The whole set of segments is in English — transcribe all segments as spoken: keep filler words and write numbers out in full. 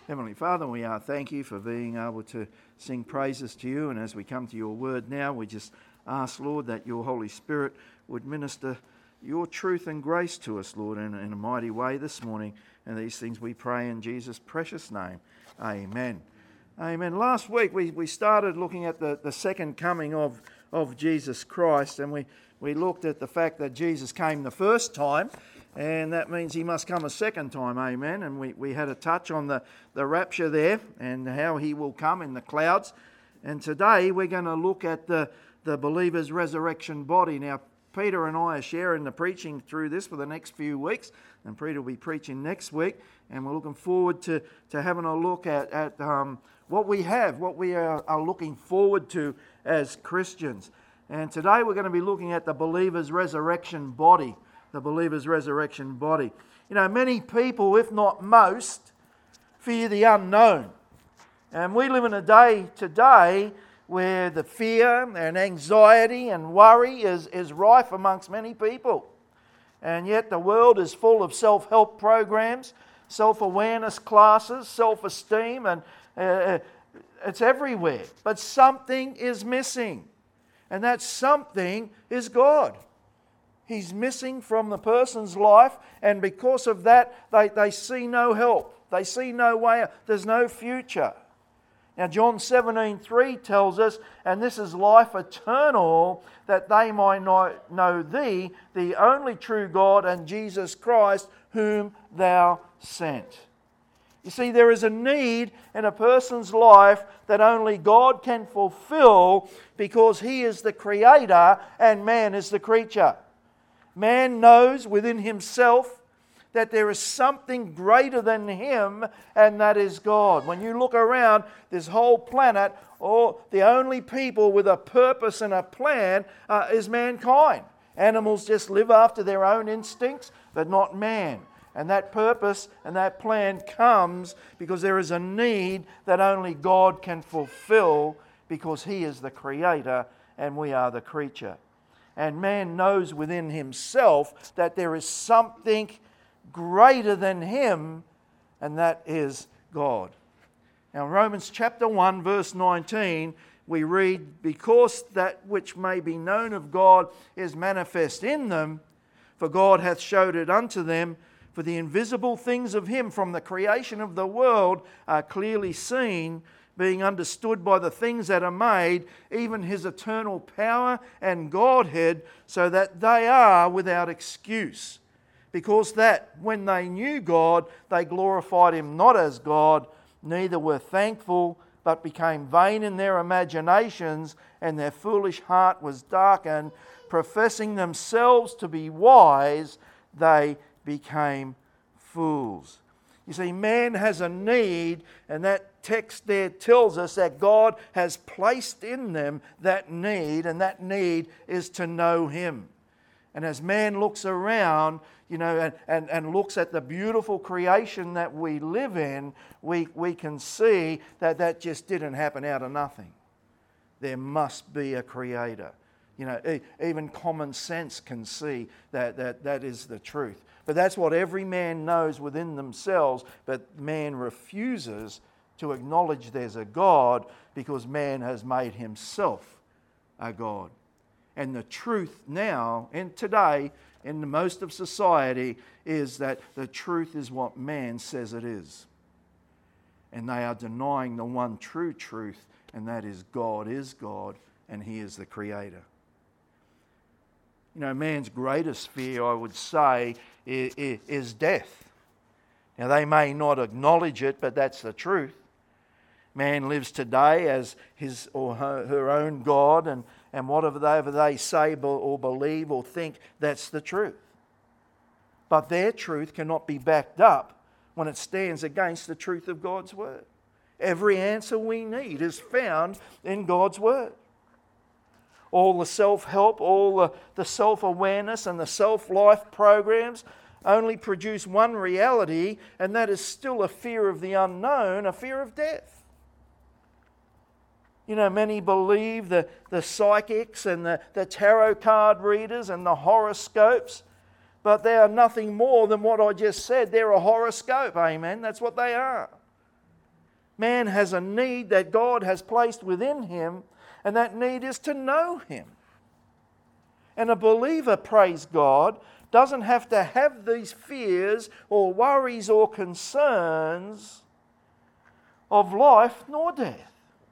Heavenly Father, we are thank you for being able to sing praises to you. And as we come to your word now, we just ask, Lord, that your Holy Spirit would minister your truth and grace to us, Lord, in, in a mighty way this morning. And these things we pray in Jesus' precious name. Amen. Amen. Last week we, we started looking at the, the second coming of, of Jesus Christ, and we, we looked at the fact that Jesus came the first time, and that means he must come a second time, amen. And we, we had a touch on the, the rapture there and how he will come in the clouds. And today we're going to look at the, the believer's resurrection body. Now, Peter and I are sharing the preaching through this for the next few weeks, and Peter will be preaching next week. And we're looking forward to, to having a look at, at um, what we have, what we are, are looking forward to as Christians. And today we're going to be looking at the believer's resurrection body. The believer's resurrection body. You know, many people, if not most, fear the unknown. And we live in a day today where the fear and anxiety and worry is, is rife amongst many people. And yet the world is full of self-help programs, self-awareness classes, self-esteem, and uh, it's everywhere. But something is missing. And that something is God. He's missing from the person's life, and because of that, they, they see no help. They see no way. There's no future. Now, John seventeen three tells us, and this is life eternal, that they might know thee, the only true God, and Jesus Christ, whom thou sent. You see, there is a need in a person's life that only God can fulfill because He is the Creator and man is the creature. Man knows within himself that there is something greater than him, and that is God. When you look around this whole planet, all, the only people with a purpose and a plan uh, is mankind. Animals just live after their own instincts, but not man. And that purpose and that plan comes because there is a need that only God can fulfill because He is the Creator and we are the creature. And man knows within himself that there is something greater than him, and that is God. Now, Romans chapter one, verse nineteen, we read, "Because that which may be known of God is manifest in them, for God hath showed it unto them, for the invisible things of Him from the creation of the world are clearly seen, being understood by the things that are made, even His eternal power and Godhead, so that they are without excuse. Because that, when they knew God, they glorified Him not as God, neither were thankful, but became vain in their imaginations, and their foolish heart was darkened. Professing themselves to be wise, they became fools." You see, man has a need, and that text there tells us that God has placed in them that need, and that need is to know Him. And as man looks around, you know, and, and, and looks at the beautiful creation that we live in, we, we can see that that just didn't happen out of nothing. There must be a Creator. You know, even common sense can see that that, that is the truth. But that's what every man knows within themselves, but man refuses to acknowledge there's a God because man has made himself a God. And the truth now, and today, in the most of society, is that the truth is what man says it is. And they are denying the one true truth, and that is God is God, and He is the Creator. You know, man's greatest fear, I would say, is, is death. Now, they may not acknowledge it, but that's the truth. Man lives today as his or her, her own God, and, and whatever they, whatever they say or believe or think, that's the truth. But their truth cannot be backed up when it stands against the truth of God's Word. Every answer we need is found in God's Word. All the self-help, all the, the self-awareness and the self-life programs only produce one reality, and that is still a fear of the unknown, a fear of death. You know, many believe the, the psychics and the, the tarot card readers and the horoscopes, but they are nothing more than what I just said. They're a horoscope, amen? That's what they are. Man has a need that God has placed within him, and that need is to know Him. And a believer, praise God, doesn't have to have these fears or worries or concerns of life nor death.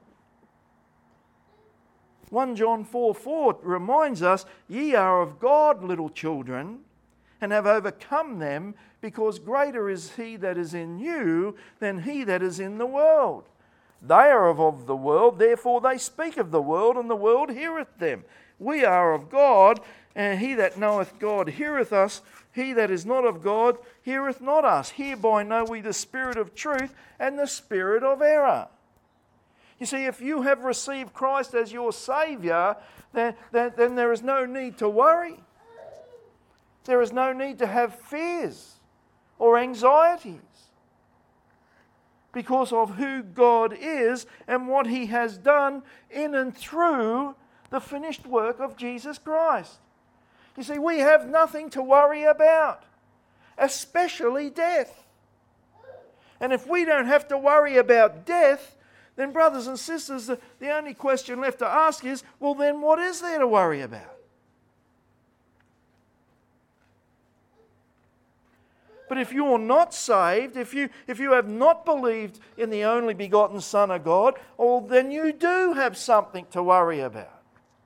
First John four four reminds us, "Ye are of God, little children, and have overcome them, because greater is He that is in you than he that is in the world. They are of the world, therefore they speak of the world, and the world heareth them. We are of God, and he that knoweth God heareth us. He that is not of God heareth not us. Hereby know we the spirit of truth and the spirit of error." You see, if you have received Christ as your Saviour, then, then, then there is no need to worry. There is no need to have fears or anxieties, because of who God is and what He has done in and through the finished work of Jesus Christ. You see, we have nothing to worry about, especially death. And if we don't have to worry about death, then brothers and sisters, the, the only question left to ask is, well then what is there to worry about? But if you're not saved, if you, if you have not believed in the only begotten Son of God, well, then you do have something to worry about.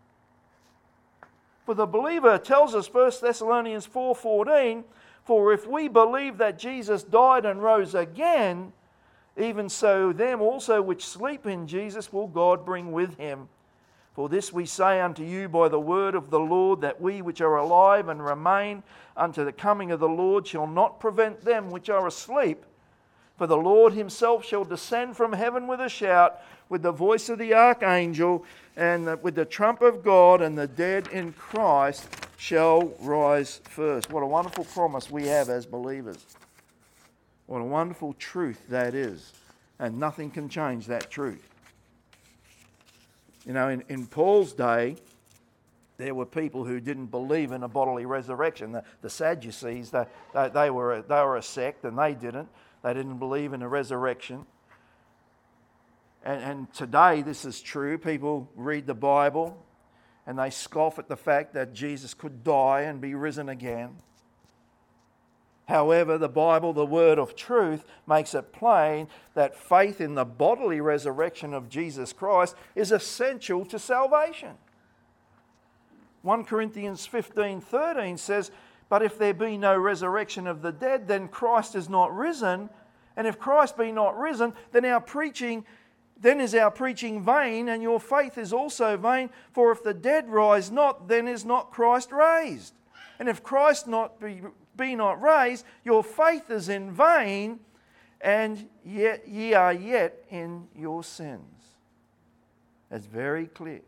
For the believer tells us, First Thessalonians four fourteen, "For if we believe that Jesus died and rose again, even so them also which sleep in Jesus will God bring with Him. For this we say unto you by the word of the Lord, that we which are alive and remain unto the coming of the Lord shall not prevent them which are asleep. For the Lord Himself shall descend from heaven with a shout, with the voice of the archangel, and with the trump of God, and the dead in Christ shall rise first." What a wonderful promise we have as believers. What a wonderful truth that is. And nothing can change that truth. You know, in, in Paul's day, there were people who didn't believe in a bodily resurrection. The, the Sadducees, they, they, they, were a, they were a sect, and they didn't. They didn't believe in a resurrection. And, and today this is true. People read the Bible and they scoff at the fact that Jesus could die and be risen again. However, the Bible, the word of truth, makes it plain that faith in the bodily resurrection of Jesus Christ is essential to salvation. First Corinthians fifteen thirteen says, "But if there be no resurrection of the dead, then Christ is not risen. And if Christ be not risen, then our preaching, then is our preaching vain, and your faith is also vain. For if the dead rise not, then is not Christ raised. And if Christ not be be not raised, your faith is in vain, and yet ye are yet in your sins." That's very clear.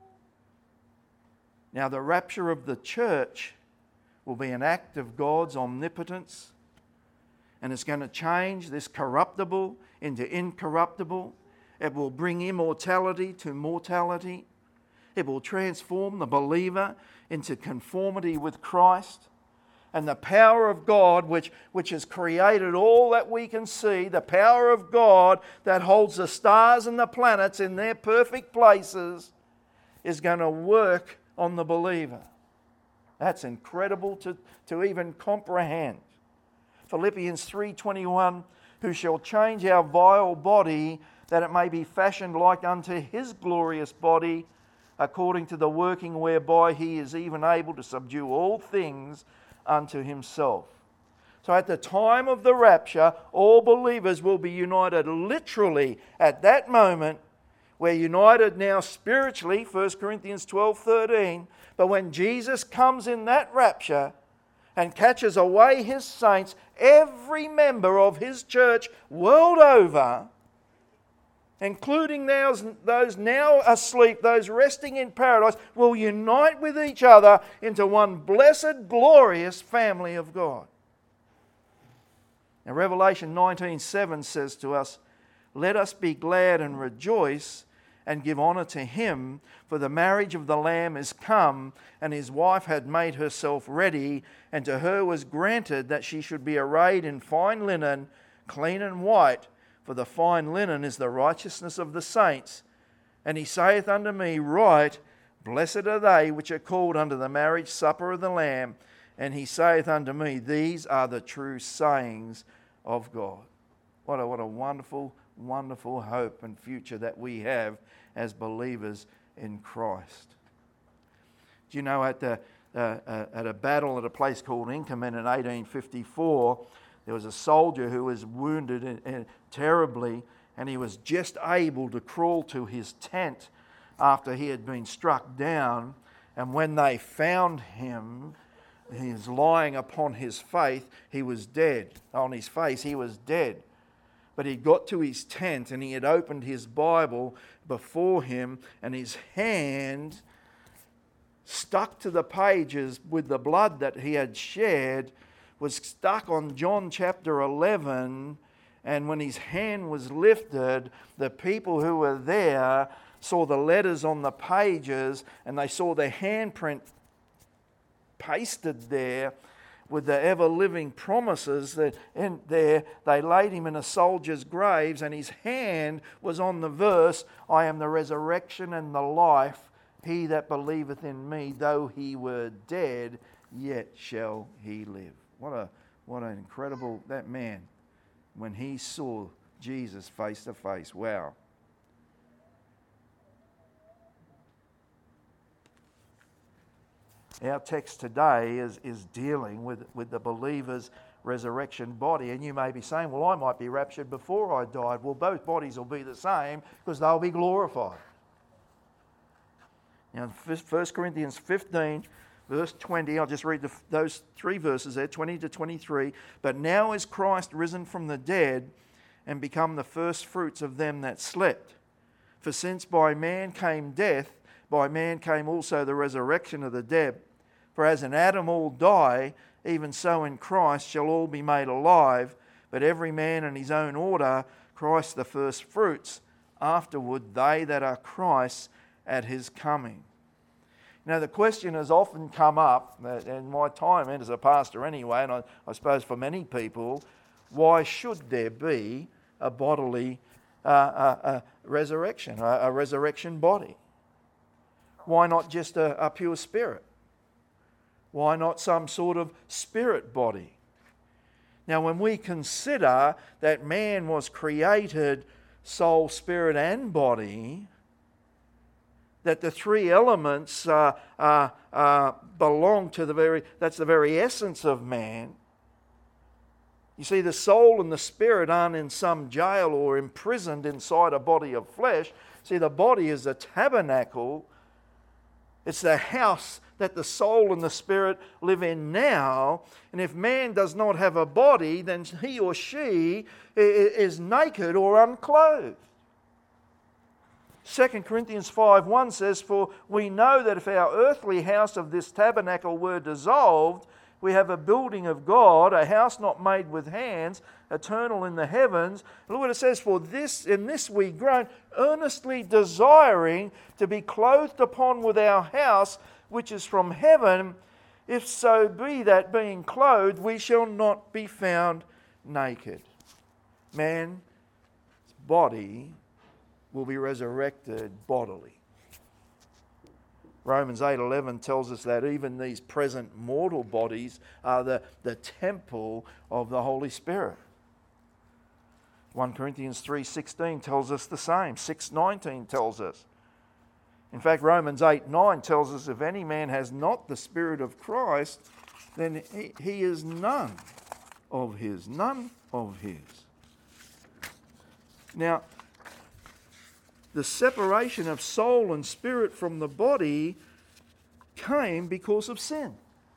Now, the rapture of the church will be an act of God's omnipotence, and it's going to change this corruptible into incorruptible. It will bring immortality to mortality. It will transform the believer into conformity with Christ. And the power of God, which, which has created all that we can see, the power of God that holds the stars and the planets in their perfect places, is going to work on the believer. That's incredible to, to even comprehend. Philippians three twenty-one, "Who shall change our vile body, that it may be fashioned like unto His glorious body, according to the working whereby He is even able to subdue all things unto Himself." So at the time of the rapture, all believers will be united literally at that moment. We're united now spiritually, First Corinthians twelve thirteen. But when Jesus comes in that rapture and catches away His saints, every member of His church world over, including those, those now asleep, those resting in paradise, will unite with each other into one blessed, glorious family of God. Now, Revelation nineteen seven says to us, "Let us be glad and rejoice and give honour to Him, for the marriage of the Lamb is come, and His wife had made herself ready, and to her was granted that she should be arrayed in fine linen, clean and white. for the fine linen is the righteousness of the saints. And he saith unto me, Write, Blessed are they which are called unto the marriage supper of the Lamb. And he saith unto me, These are the true sayings of God. What a, what a wonderful, wonderful hope and future that we have as believers in Christ. Do you know at the uh, uh, at a battle at a place called Inkerman in eighteen fifty-four, there was a soldier who was wounded in, in, terribly, and he was just able to crawl to his tent after he had been struck down. And when they found him, he was lying upon his face. He was dead. On his face, he was dead. But he got to his tent and he had opened his Bible before him, and his hand stuck to the pages with the blood that he had shed, was stuck on John chapter eleven. And when his hand was lifted, the people who were there saw the letters on the pages, and they saw the handprint pasted there with the ever-living promises that in there they laid him in a soldier's graves, and his hand was on the verse, I am the resurrection and the life. He that believeth in me, though he were dead, yet shall he live. What a what an incredible, that man, when he saw Jesus face to face. Wow. Our text today is, is dealing with, with the believer's resurrection body. And you may be saying, well, I might be raptured before I died. Well, both bodies will be the same because they'll be glorified. Now, First Corinthians fifteen, verse twenty, I'll just read the, those three verses there, twenty to twenty-three. But now is Christ risen from the dead and become the first fruits of them that slept. For since by man came death, by man came also the resurrection of the dead. For as in Adam all die, even so in Christ shall all be made alive, but every man in his own order, Christ the first fruits, afterward they that are Christ's at his coming. Now the question has often come up, in my time and as a pastor anyway, and I, I suppose for many people, why should there be a bodily uh, a, a resurrection, a, a resurrection body? Why not just a, a pure spirit? Why not some sort of spirit body? Now, when we consider that man was created soul, spirit, and body, that the three elements uh, uh, uh, belong to the very, that's the very essence of man. You see, the soul and the spirit aren't in some jail or imprisoned inside a body of flesh. See, the body is a tabernacle. It's the house that the soul and the spirit live in now. And if man does not have a body, then he or she is naked or unclothed. Second Corinthians five one says, For we know that if our earthly house of this tabernacle were dissolved, we have a building of God, a house not made with hands, eternal in the heavens. Look what it says, For this, in this we groan, earnestly desiring to be clothed upon with our house, which is from heaven, if so be that being clothed, we shall not be found naked. Man's body will be resurrected bodily. Romans eight eleven tells us that even these present mortal bodies are the, the temple of the Holy Spirit. First Corinthians three sixteen tells us the same. six nineteen tells us. In fact, Romans eight nine tells us if any man has not the Spirit of Christ, then he, he is none of his. None of his. Now, the separation of soul and spirit from the body came because of sin.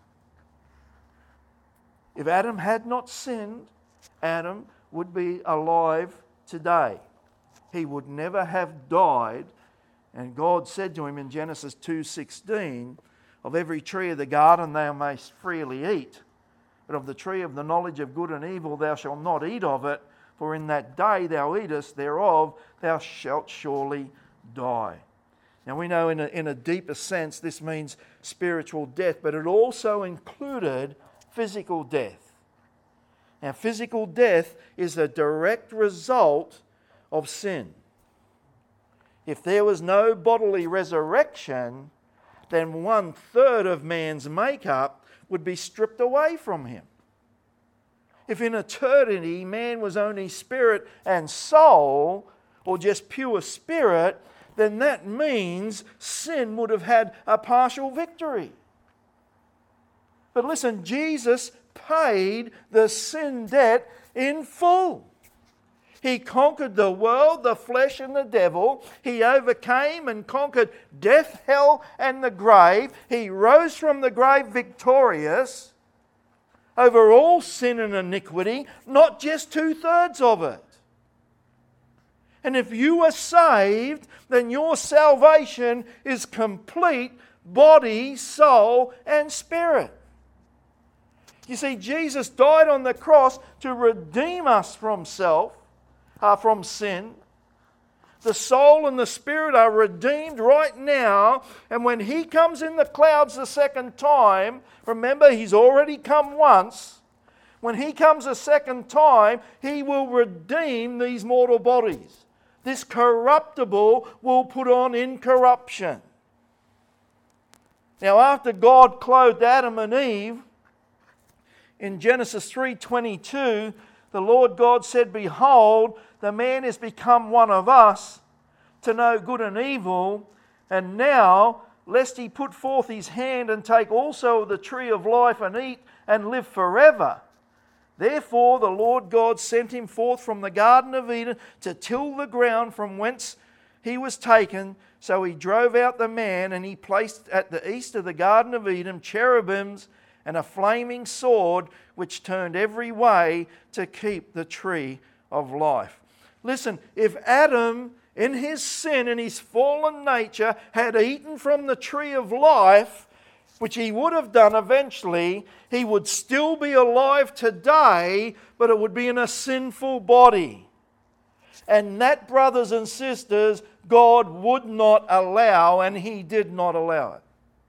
If Adam had not sinned, Adam would be alive today. He would never have died. And God said to him in Genesis two sixteen, Of every tree of the garden thou mayst freely eat, but of the tree of the knowledge of good and evil thou shalt not eat of it, for in that day thou eatest thereof, thou shalt surely die. Now we know in a, in a deeper sense this means spiritual death, but it also included physical death. Now, physical death is a direct result of sin. If there was no bodily resurrection, then one third of man's makeup would be stripped away from him. If in eternity man was only spirit and soul, or just pure spirit, then that means sin would have had a partial victory. But listen, Jesus paid the sin debt in full. He conquered the world, the flesh, and the devil. He overcame and conquered death, hell, and the grave. He rose from the grave victorious over all sin and iniquity, not just two-thirds of it. And if you are saved, then your salvation is complete, body, soul, and spirit. You see, Jesus died on the cross to redeem us from self, uh, from sin. The soul and the spirit are redeemed right now. And when He comes in the clouds the second time, remember, He's already come once. When He comes a second time, He will redeem these mortal bodies. This corruptible will put on incorruption. Now, after God clothed Adam and Eve, in Genesis three twenty-two, the Lord God said, "Behold, the man is become one of us, to know good and evil. And now, lest he put forth his hand and take also of the tree of life and eat and live forever. Therefore the Lord God sent him forth from the Garden of Eden to till the ground from whence he was taken. So he drove out the man, and he placed at the east of the Garden of Eden cherubims and a flaming sword which turned every way to keep the tree of life." Listen, if Adam in his sin and his fallen nature had eaten from the tree of life, which he would have done eventually, he would still be alive today, but it would be in a sinful body. And that, brothers and sisters, God would not allow, and He did not allow it.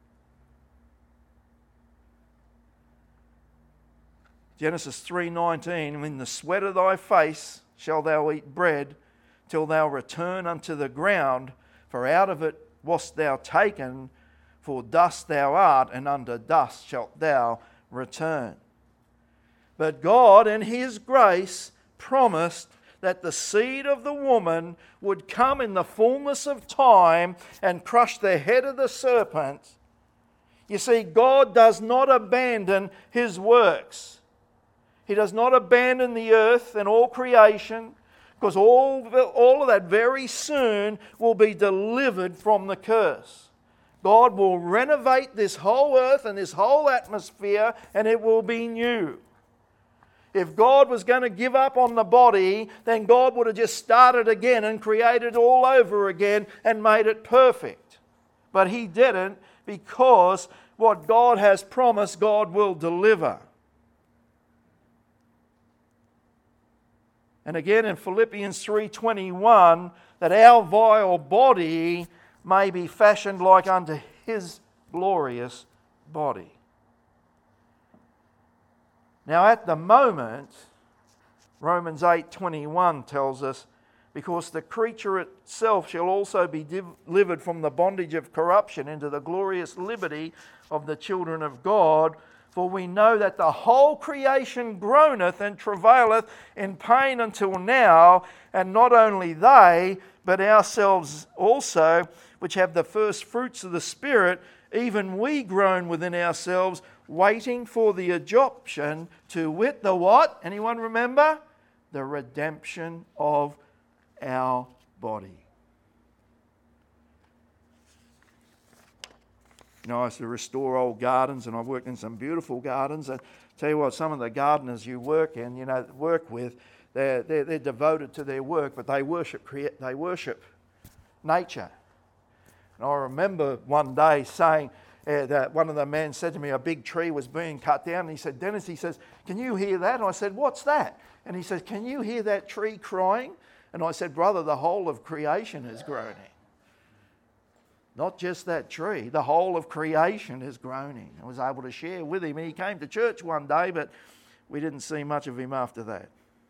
Genesis three nineteen, "In the sweat of thy face shalt thou eat bread, till thou return unto the ground, for out of it wast thou taken, for dust thou art, and unto dust shalt thou return." But God, in His grace, promised that the seed of the woman would come in the fullness of time and crush the head of the serpent. You see, God does not abandon His works. He does not abandon the earth and all creation, because all, all of that very soon will be delivered from the curse. God will renovate this whole earth and this whole atmosphere, and it will be new. If God was going to give up on the body, then God would have just started again and created all over again and made it perfect. But He didn't, because what God has promised, God will deliver. And again in Philippians three twenty-one, that our vile body may be fashioned like unto His glorious body. Now at the moment, Romans eight twenty-one tells us, "Because the creature itself shall also be delivered from the bondage of corruption into the glorious liberty of the children of God. For we know that the whole creation groaneth and travaileth in pain until now, and not only they, but ourselves also, which have the first fruits of the Spirit, even we groan within ourselves, waiting for the adoption, to wit, the what? Anyone remember? The redemption of our body." You know, I used to restore old gardens, and I've worked in some beautiful gardens. And tell you what, some of the gardeners you work in, you know, work with, they're, they're, they're devoted to their work, but they worship they worship nature. And I remember one day saying uh, that one of the men said to me, a big tree was being cut down, and he said, "Dennis," he says, "can you hear that?" And I said, "What's that?" And he says, "Can you hear that tree crying?" And I said, "Brother, the whole of creation is groaning." Not just that tree, the whole of creation is groaning. I was able to share with him, and he came to church one day, but we didn't see much of him after that.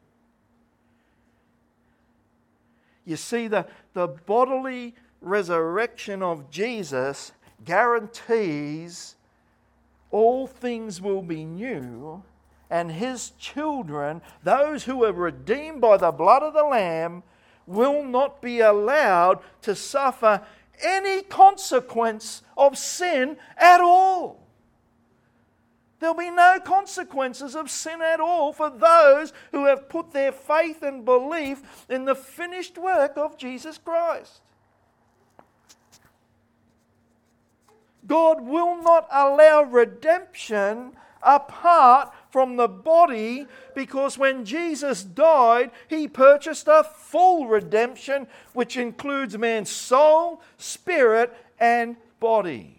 You see, the, the bodily resurrection of Jesus guarantees all things will be new, and his children, those who are redeemed by the blood of the Lamb, will not be allowed to suffer any consequence of sin at all. There'll be no consequences of sin at all for those who have put their faith and belief in the finished work of Jesus Christ. God will not allow redemption apart from the body, because when Jesus died, he purchased a full redemption which includes man's soul, spirit, and body.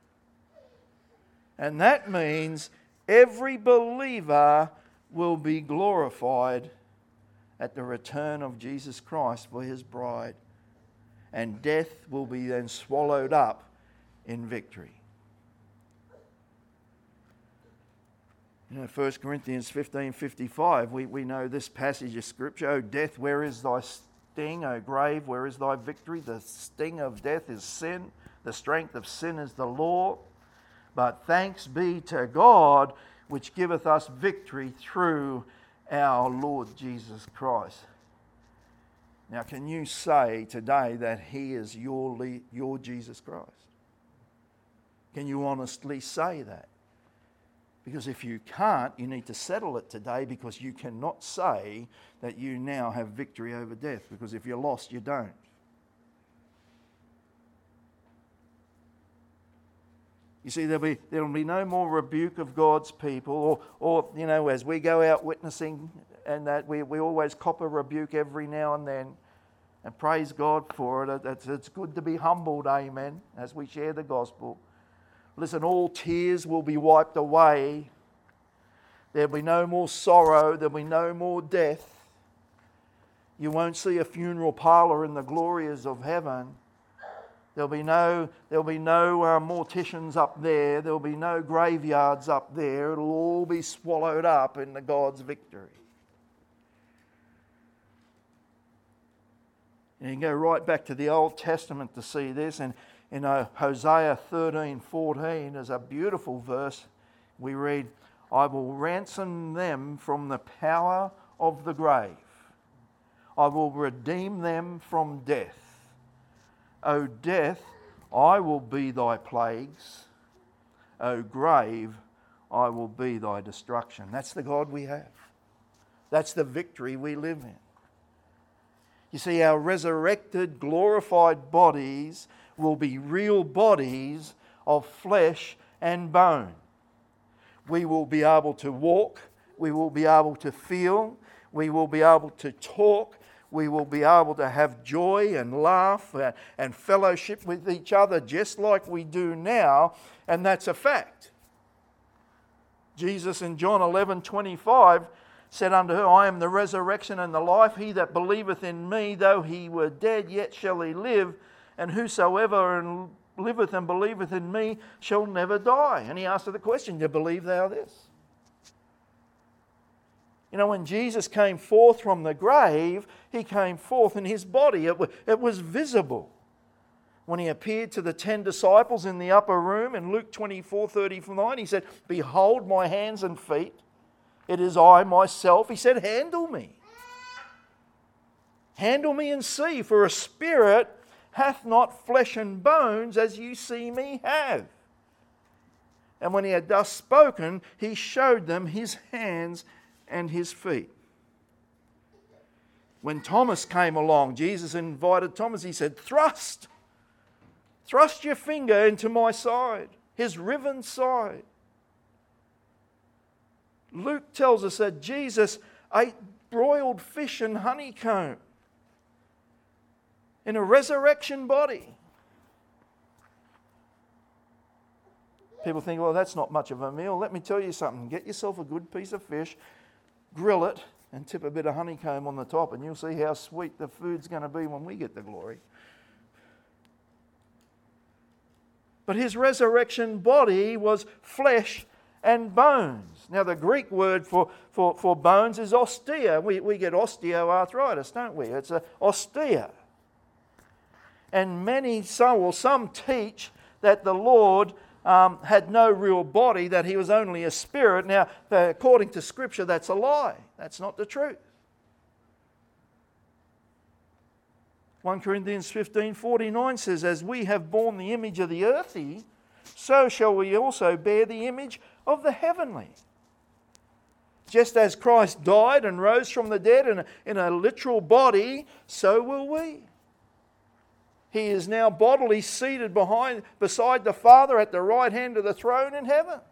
And that means every believer will be glorified at the return of Jesus Christ for his bride. And death will be then swallowed up in victory. You know, First Corinthians fifteen fifty-five, we, we know this passage of Scripture. O death, where is thy sting? O grave, where is thy victory? The sting of death is sin. The strength of sin is the law. But thanks be to God, which giveth us victory through our Lord Jesus Christ. Now, can you say today that he is your, your Jesus Christ? Can you honestly say that? Because if you can't, you need to settle it today, because you cannot say that you now have victory over death, because if you're lost, you don't. You see, there'll be, there'll be no more rebuke of God's people, or, or you know, as we go out witnessing, and that we, we always cop a rebuke every now and then, and praise God for it. It's, it's good to be humbled, amen, as we share the gospel. Listen, all tears will be wiped away. There'll be no more sorrow. There'll be no more death. You won't see a funeral parlour in the glories of heaven. There'll be no, there'll be no uh, morticians up there. There'll be no graveyards up there. It'll all be swallowed up in the God's victory. And you can go right back to the Old Testament to see this. And in uh, Hosea thirteen fourteen, there's a beautiful verse. We read, I will ransom them from the power of the grave. I will redeem them from death. O death, I will be thy plagues. O grave, I will be thy destruction. That's the God we have. That's the victory we live in. You see, our resurrected, glorified bodies will be real bodies of flesh and bone. We will be able to walk. We will be able to feel. We will be able to talk. We will be able to have joy and laugh and fellowship with each other just like we do now, and that's a fact. Jesus in John eleven twenty-five said unto her, I am the resurrection and the life. He that believeth in me, though he were dead, yet shall he live. And whosoever liveth and believeth in me shall never die. And he asked her the question, do you believe thou this? You know, when Jesus came forth from the grave, he came forth in his body. It, w- it was visible. When he appeared to the ten disciples in the upper room in Luke twenty-four thirty-nine, he said, behold my hands and feet. It is I myself. He said, handle me. Handle me and see, for a spirit hath not flesh and bones as you see me have. And when he had thus spoken, he showed them his hands and his feet. When Thomas came along, Jesus invited Thomas. He said, thrust, thrust your finger into my side, his riven side. Luke tells us that Jesus ate broiled fish and honeycomb in a resurrection body. People think, well, that's not much of a meal. Let me tell you something. Get yourself a good piece of fish, grill it, and tip a bit of honeycomb on the top, and you'll see how sweet the food's going to be when we get the glory. But his resurrection body was flesh and bones. Now the Greek word for, for, for bones is ostia. We, we get osteoarthritis, don't we? It's a ostia. And many, some, or some teach that the Lord um, had no real body, that he was only a spirit. Now, according to Scripture, that's a lie. That's not the truth. First Corinthians fifteen forty-nine says, as we have borne the image of the earthy, so shall we also bear the image of the heavenly. Just as Christ died and rose from the dead in a, in a literal body, so will we. He is now bodily seated behind, beside the Father at the right hand of the throne in heaven.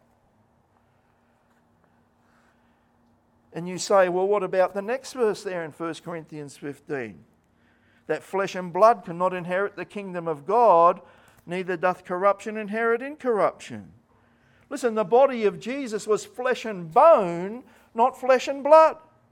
And you say, well, what about the next verse there in First Corinthians fifteen? That flesh and blood cannot inherit the kingdom of God, neither doth corruption inherit incorruption. Listen, the body of Jesus was flesh and bone, not flesh and blood.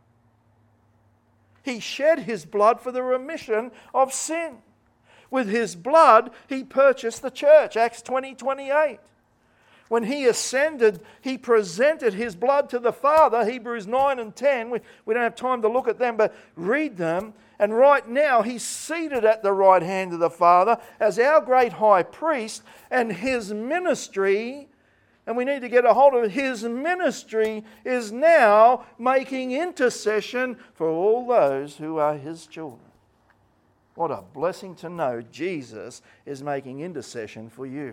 He shed his blood for the remission of sin. With his blood, he purchased the church, Acts twenty twenty-eight. When he ascended, he presented his blood to the Father, Hebrews nine and ten. We, we don't have time to look at them, but read them. And right now, he's seated at the right hand of the Father as our great high priest, and his ministry, and we need to get a hold of it, his ministry is now making intercession for all those who are his children. What a blessing to know Jesus is making intercession for you.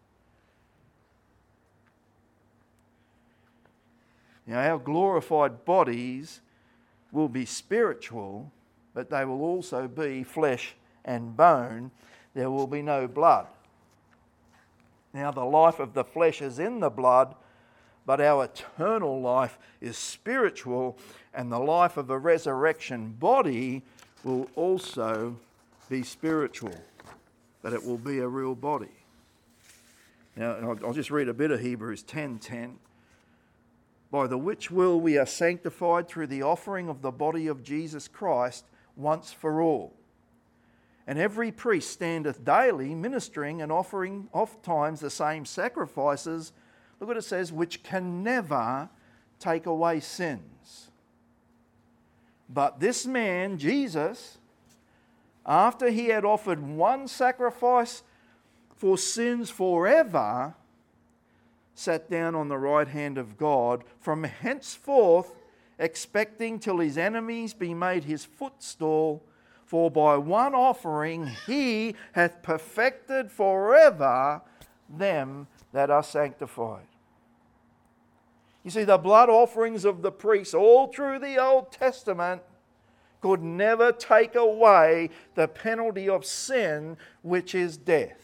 Now, our glorified bodies will be spiritual, but they will also be flesh and bone. There will be no blood. Now, the life of the flesh is in the blood, but our eternal life is spiritual, and the life of a resurrection body will also be spiritual, but it will be a real body. Now, I'll just read a bit of Hebrews ten ten. By the which will we are sanctified through the offering of the body of Jesus Christ once for all. And every priest standeth daily ministering and offering oft times the same sacrifices, look what it says, which can never take away sins. But this man, Jesus, after he had offered one sacrifice for sins forever, sat down on the right hand of God, from henceforth expecting till his enemies be made his footstool. For by one offering he hath perfected forever them that are sanctified. You see, the blood offerings of the priests all through the Old Testament could never take away the penalty of sin, which is death.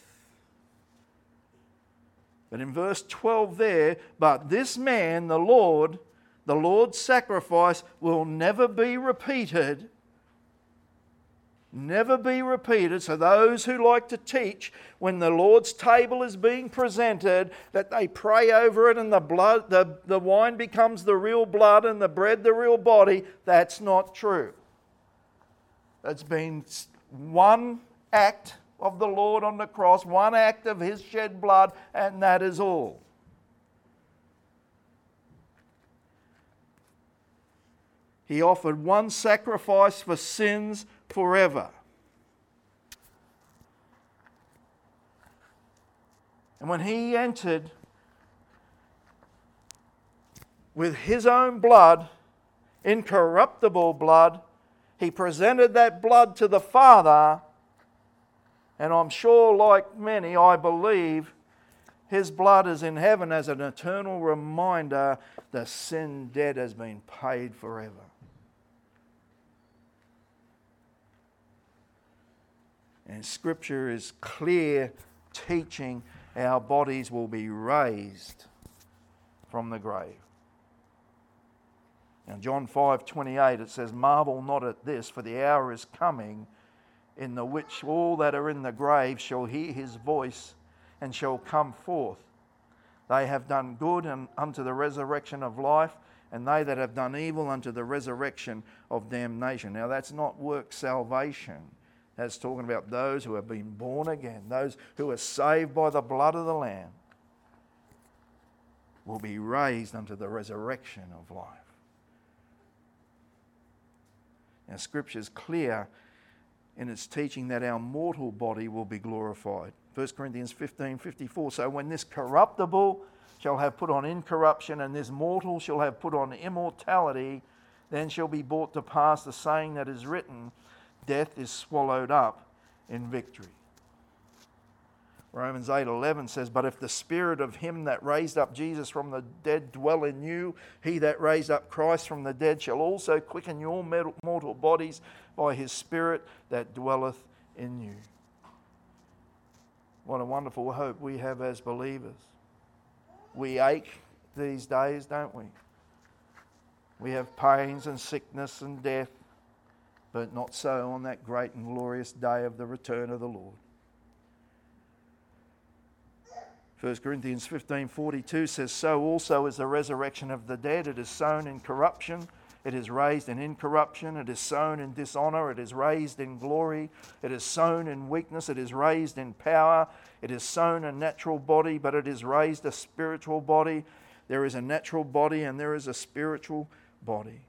But in verse twelve there, but this man, the Lord, the Lord's sacrifice will never be repeated. Never be repeated. So those who like to teach when the Lord's table is being presented, that they pray over it and the blood, the, the wine becomes the real blood and the bread the real body, that's not true. It's been one act of the Lord on the cross, one act of his shed blood, and that is all. He offered one sacrifice for sins forever. And when he entered with his own blood, incorruptible blood, he presented that blood to the Father. And I'm sure, like many, I believe his blood is in heaven as an eternal reminder the sin debt has been paid forever. And Scripture is clear, teaching our bodies will be raised from the grave. Now, John five twenty-eight, it says, marvel not at this, for the hour is coming, in the which all that are in the grave shall hear his voice and shall come forth. They have done good and unto the resurrection of life, and they that have done evil unto the resurrection of damnation. Now that's not work salvation. That's talking about those who have been born again, those who are saved by the blood of the Lamb. will be raised unto the resurrection of life. Now, Scripture is clear in its teaching that our mortal body will be glorified. First Corinthians fifteen fifty-four. So when this corruptible shall have put on incorruption, and this mortal shall have put on immortality, then shall be brought to pass the saying that is written, death is swallowed up in victory. Romans eight eleven says, but if the spirit of him that raised up Jesus from the dead dwell in you, he that raised up Christ from the dead shall also quicken your mortal bodies by his spirit that dwelleth in you. What a wonderful hope we have as believers. We ache these days, don't we? We have pains and sickness and death, but not so on that great and glorious day of the return of the Lord. First Corinthians fifteen forty-two says, so also is the resurrection of the dead. It is sown in corruption, it is raised in incorruption. It is sown in dishonour, it is raised in glory. It is sown in weakness, it is raised in power. It is sown a natural body, but it is raised a spiritual body. There is a natural body and there is a spiritual body.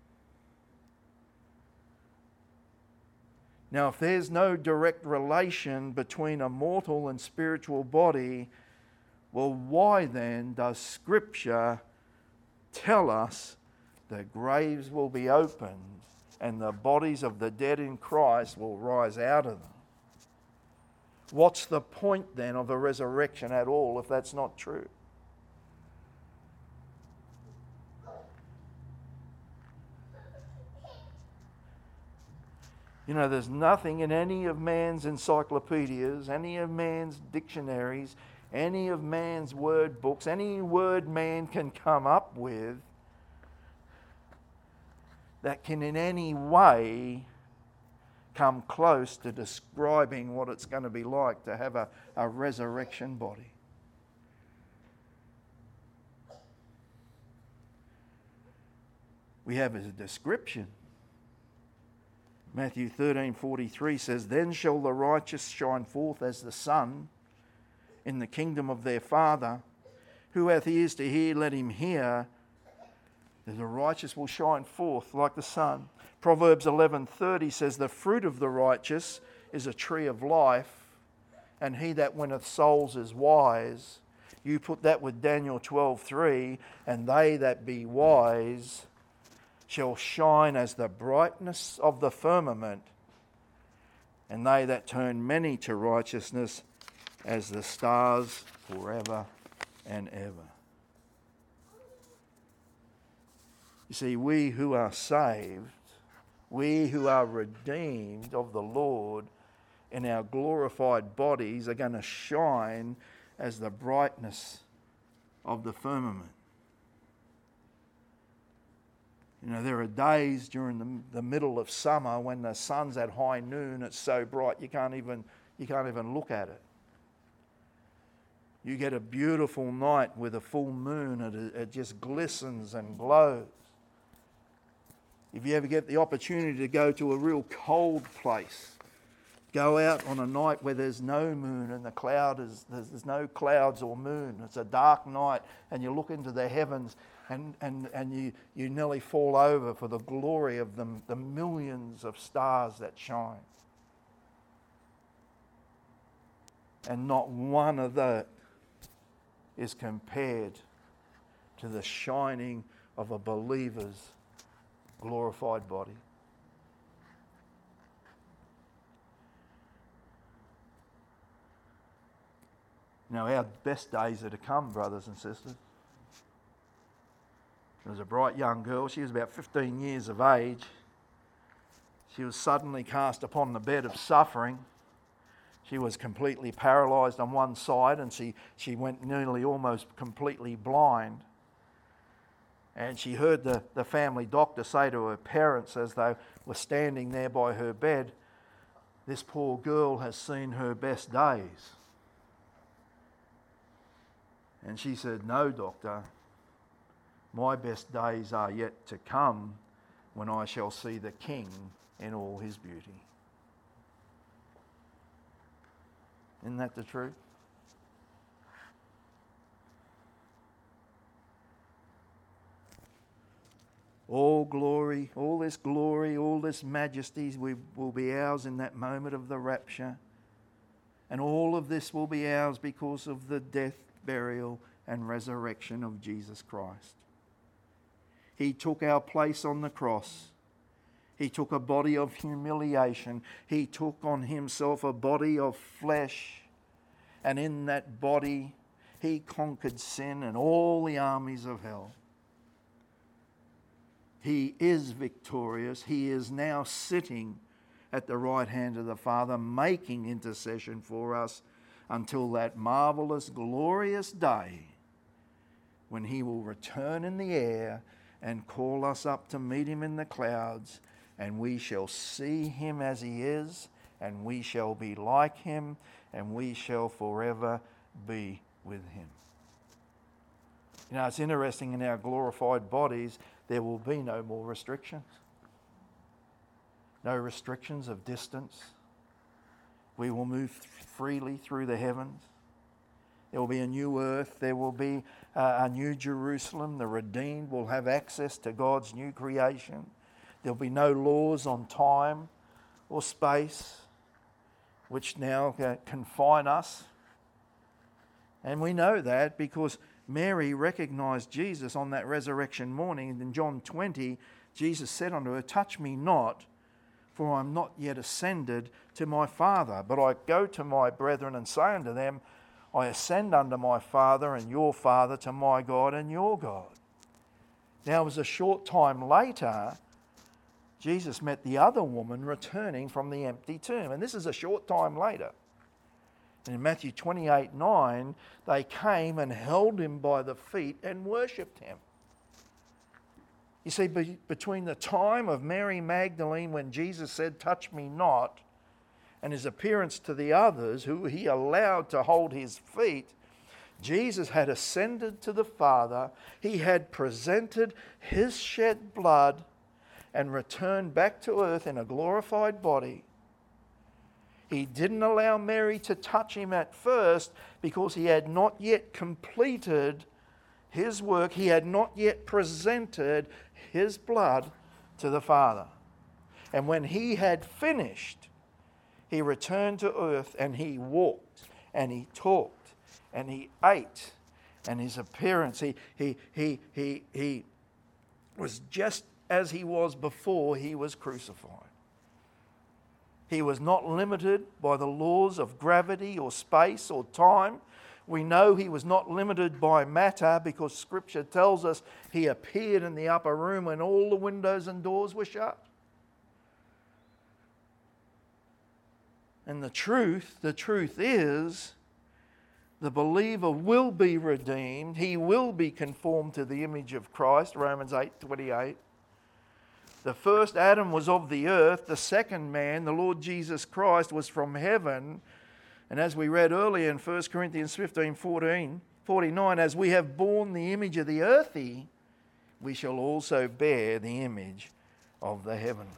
Now, if there's no direct relation between a mortal and spiritual body, well, why then does Scripture tell us the graves will be opened and the bodies of the dead in Christ will rise out of them? What's the point then of a resurrection at all if that's not true? You know, there's nothing in any of man's encyclopedias, any of man's dictionaries, any of man's word books, any word man can come up with that can in any way come close to describing what it's going to be like to have a, a resurrection body. We have a description. Matthew thirteen forty-three says, then shall the righteous shine forth as the sun in the kingdom of their Father. Who hath ears to hear, let him hear. The righteous will shine forth like the sun. Proverbs eleven thirty says, the fruit of the righteous is a tree of life, and he that winneth souls is wise. You put that with Daniel twelve three, and they that be wise shall shine as the brightness of the firmament, and they that turn many to righteousness as the stars forever and ever. You see, we who are saved, we who are redeemed of the Lord in our glorified bodies are going to shine as the brightness of the firmament. You know, there are days during the, the middle of summer when the sun's at high noon, it's so bright you can't even you can't even look at it. You get a beautiful night with a full moon, it, it just glistens and glows. If you ever get the opportunity to go to a real cold place, go out on a night where there's no moon and the cloud is there's, there's no clouds or moon. It's a dark night, and you look into the heavens and, and, and you, you nearly fall over for the glory of the, the millions of stars that shine. And not one of that is compared to the shining of a believer's glorified body. Now, our best days are to come, brothers and sisters. There was a bright young girl. She was about fifteen years of age. She was suddenly cast upon the bed of suffering. She was completely paralysed on one side, and she, she went nearly almost completely blind. And she heard the, the family doctor say to her parents as they were standing there by her bed, "This poor girl has seen her best days." And she said, "No, doctor, my best days are yet to come when I shall see the King in all his beauty." Isn't that the truth? All glory, all this glory, all this majesty we, will be ours in that moment of the rapture. And all of this will be ours because of the death, burial, and resurrection of Jesus Christ. He took our place on the cross. He took a body of humiliation. He took on himself a body of flesh. And in that body, he conquered sin and all the armies of hell. He is victorious. He is now sitting at the right hand of the Father, making intercession for us until that marvelous, glorious day when he will return in the air and call us up to meet him in the clouds, and we shall see him as he is, and we shall be like him, and we shall forever be with him. You know, it's interesting, in our glorified bodies, there will be no more restrictions. No restrictions of distance. We will move freely through the heavens. There will be a new earth. There will be uh, a new Jerusalem. The redeemed will have access to God's new creation. There will be no laws on time or space which now uh, confine us. And we know that because Mary recognized Jesus on that resurrection morning. In John twenty, Jesus said unto her, "Touch me not, for I am not yet ascended to my Father, but I go to my brethren and say unto them, I ascend unto my Father and your Father, to my God and your God." Now it was a short time later, Jesus met the other woman returning from the empty tomb. And this is a short time later. And in Matthew twenty-eight nine, they came and held him by the feet and worshipped him. You see, be, between the time of Mary Magdalene when Jesus said, "Touch me not," and his appearance to the others who he allowed to hold his feet, Jesus had ascended to the Father. He had presented his shed blood and returned back to earth in a glorified body. He didn't allow Mary to touch him at first because he had not yet completed his work. He had not yet presented his blood to the Father. And when he had finished, he returned to earth and he walked and he talked and he ate, and his appearance, he, he, he, he, he was just as he was before he was crucified. He was not limited by the laws of gravity or space or time. We know he was not limited by matter because Scripture tells us he appeared in the upper room when all the windows and doors were shut. And the truth, the truth is, the believer will be redeemed. He will be conformed to the image of Christ, Romans eight twenty-eight. The first Adam was of the earth. The second man, the Lord Jesus Christ, was from heaven. And as we read earlier in First Corinthians fifteen forty-nine, as we have borne the image of the earthy, we shall also bear the image of the heavenly.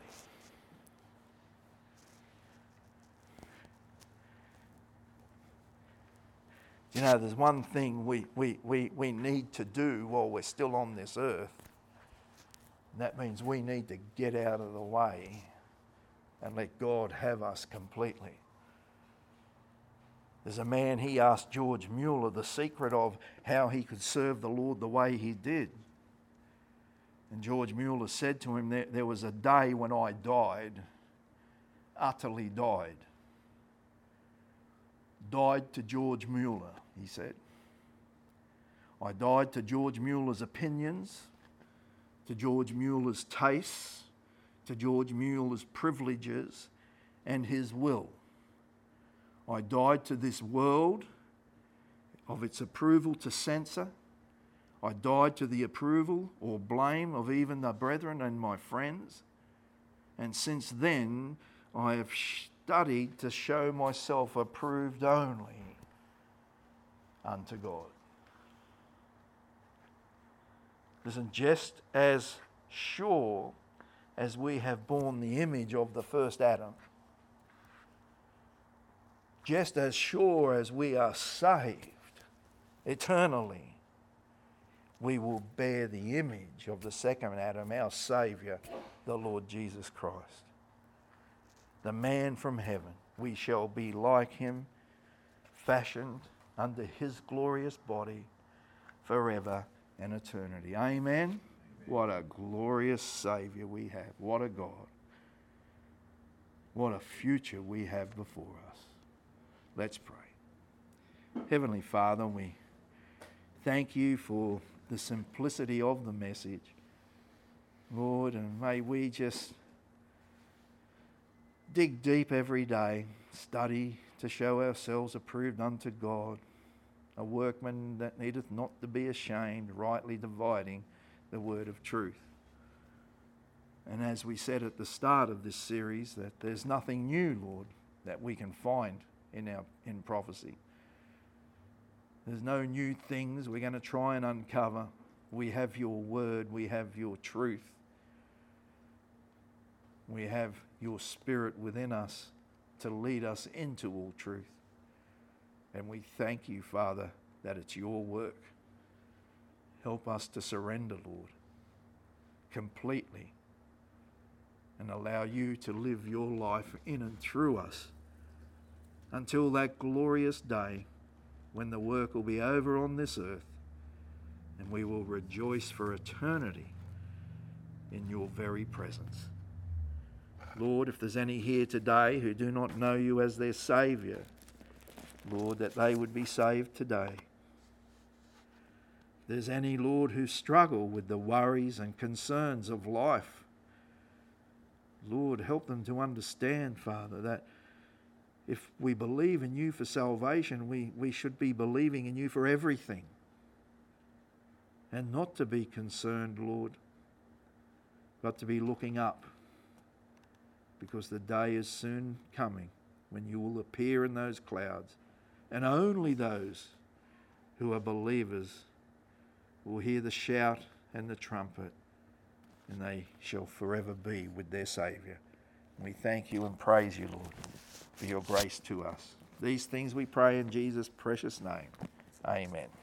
You know, there's one thing we, we, we, we need to do while we're still on this earth. And that means we need to get out of the way and let God have us completely. There's a man, he asked George Mueller the secret of how he could serve the Lord the way he did. And George Mueller said to him, there, there was a day when I died, utterly died. Died to George Mueller, he said. I died to George Mueller's opinions, to George Mueller's tastes, to George Mueller's privileges and his will. I died to this world, of its approval to censor. I died to the approval or blame of even the brethren and my friends. And since then, I have studied to show myself approved only unto God. Listen, just as sure as we have borne the image of the first Adam, just as sure as we are saved eternally, we will bear the image of the second Adam, our Saviour, the Lord Jesus Christ. The man from heaven. We shall be like him, fashioned under his glorious body forever and eternity. Amen? Amen. What a glorious Saviour we have. What a God. What a future we have before us. Let's pray. Heavenly Father, we thank you for the simplicity of the message, Lord, and may we just dig deep every day, study to show ourselves approved unto God, a workman that needeth not to be ashamed, rightly dividing the word of truth. And as we said at the start of this series, that there's nothing new, Lord, that we can find in our in prophecy. There's no new things we're going to try and uncover. We have your word, we have your truth. We have your Spirit within us to lead us into all truth. And we thank you, Father, that it's your work. Help us to surrender, Lord, completely, and allow you to live your life in and through us until that glorious day when the work will be over on this earth and we will rejoice for eternity in your very presence. Lord, if there's any here today who do not know you as their Saviour, Lord, that they would be saved today. If there's any, Lord, who struggle with the worries and concerns of life, Lord, help them to understand, Father, that if we believe in you for salvation, we, we should be believing in you for everything. And not to be concerned, Lord, but to be looking up. Because the day is soon coming when you will appear in those clouds. And only those who are believers will hear the shout and the trumpet, and they shall forever be with their Saviour. We thank you and praise you, Lord, for your grace to us. These things we pray in Jesus' precious name. Amen.